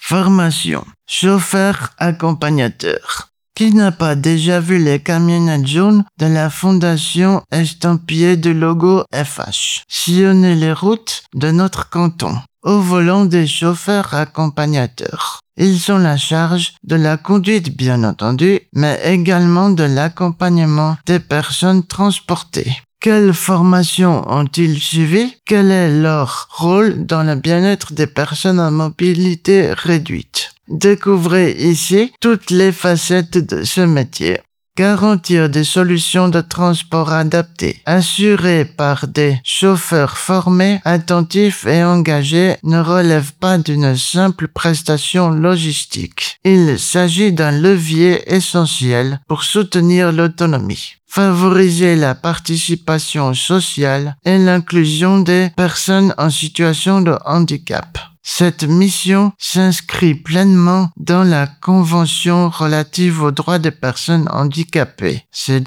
Formation. Chauffeur accompagnateur. Qui n'a pas déjà vu les camionnettes jaunes de la Fondation estampillées du logo FH sillonner les routes de notre canton, au volant des chauffeurs accompagnateurs? Ils ont la charge de la conduite bien entendu, mais également de l'accompagnement des personnes transportées. Quelle formation ont-ils suivi? Quel est leur rôle dans le bien-être des personnes à mobilité réduite? Découvrez ici toutes les facettes de ce métier. Garantir des solutions de transport adaptées, assurées par des chauffeurs formés, attentifs et engagés, ne relève pas d'une simple prestation logistique. Il s'agit d'un levier essentiel pour soutenir l'autonomie, favoriser la participation sociale et l'inclusion des personnes en situation de handicap. Cette mission s'inscrit pleinement dans la Convention relative aux droits des personnes handicapées,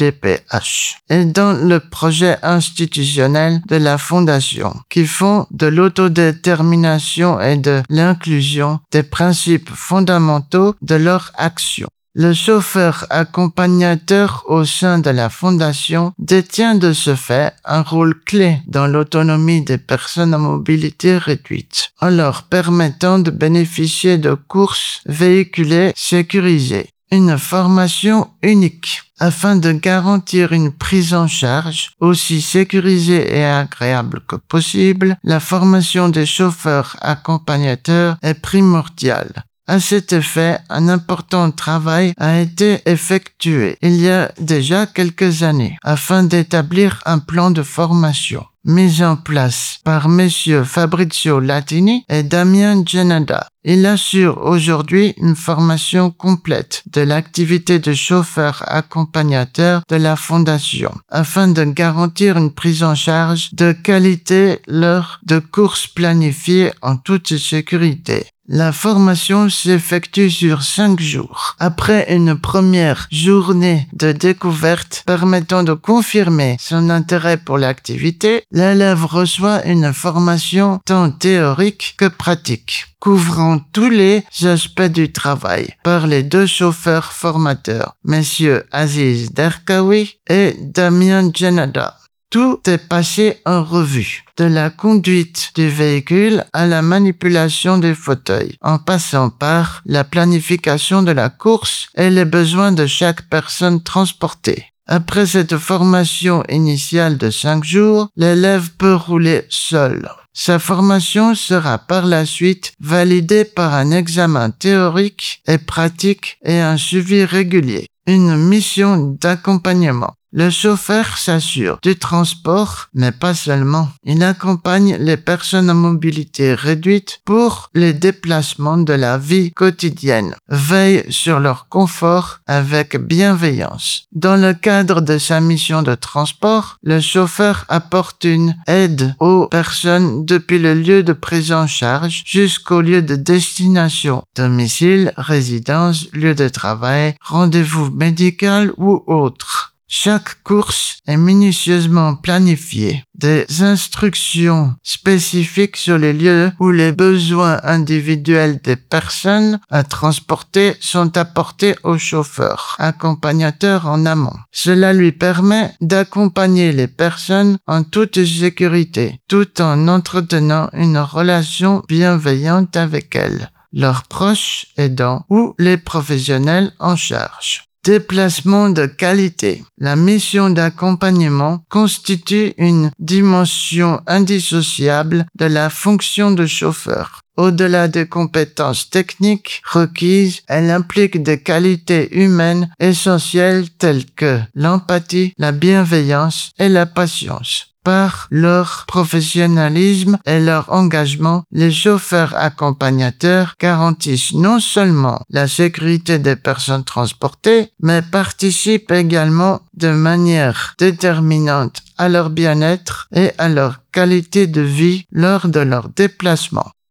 CDPH, et dans le projet institutionnel de la Fondation, qui font de l'autodétermination et de l'inclusion des principes fondamentaux de leur action. Le chauffeur accompagnateur au sein de la Fondation détient de ce fait un rôle clé dans l'autonomie des personnes à mobilité réduite, en leur permettant de bénéficier de courses véhiculées sécurisées. Une formation unique afin de garantir une prise en charge aussi sécurisée et agréable que possible. La formation des chauffeurs accompagnateurs est primordiale. À cet effet, un important travail a été effectué il y a déjà quelques années afin d'établir un plan de formation mis en place par messieurs Fabrizio Latini et Damien Genada. Il assure aujourd'hui une formation complète de l'activité de chauffeur accompagnateur de la Fondation afin de garantir une prise en charge de qualité lors de courses planifiées en toute sécurité. La formation s'effectue sur 5 jours. Après une première journée de découverte permettant de confirmer son intérêt pour l'activité, l'élève reçoit une formation tant théorique que pratique, couvrant tous les aspects du travail par les 2 chauffeurs formateurs, messieurs Aziz Derkaoui et Damien Genada. Tout est passé en revue, de la conduite du véhicule à la manipulation des fauteuils, en passant par la planification de la course et les besoins de chaque personne transportée. Après cette formation initiale de 5 jours, l'élève peut rouler seul. Sa formation sera par la suite validée par un examen théorique et pratique et un suivi régulier. Une mission d'accompagnement. Le chauffeur s'assure du transport, mais pas seulement. Il accompagne les personnes à mobilité réduite pour les déplacements de la vie quotidienne, veille sur leur confort avec bienveillance. Dans le cadre de sa mission de transport, le chauffeur apporte une aide aux personnes depuis le lieu de prise en charge jusqu'au lieu de destination, domicile, résidence, lieu de travail, rendez-vous médical ou autre. Chaque course est minutieusement planifiée. Des instructions spécifiques sur les lieux où les besoins individuels des personnes à transporter sont apportés au chauffeur accompagnateur en amont. Cela lui permet d'accompagner les personnes en toute sécurité, tout en entretenant une relation bienveillante avec elles, leurs proches aidants ou les professionnels en charge. Déplacement de qualité. La mission d'accompagnement constitue une dimension indissociable de la fonction de chauffeur. Au-delà des compétences techniques requises, elle implique des qualités humaines essentielles telles que l'empathie, la bienveillance et la patience. Par leur professionnalisme et leur engagement, les chauffeurs accompagnateurs garantissent non seulement la sécurité des personnes transportées, mais participent également de manière déterminante à leur bien-être et à leur qualité de vie lors de leur déplacement.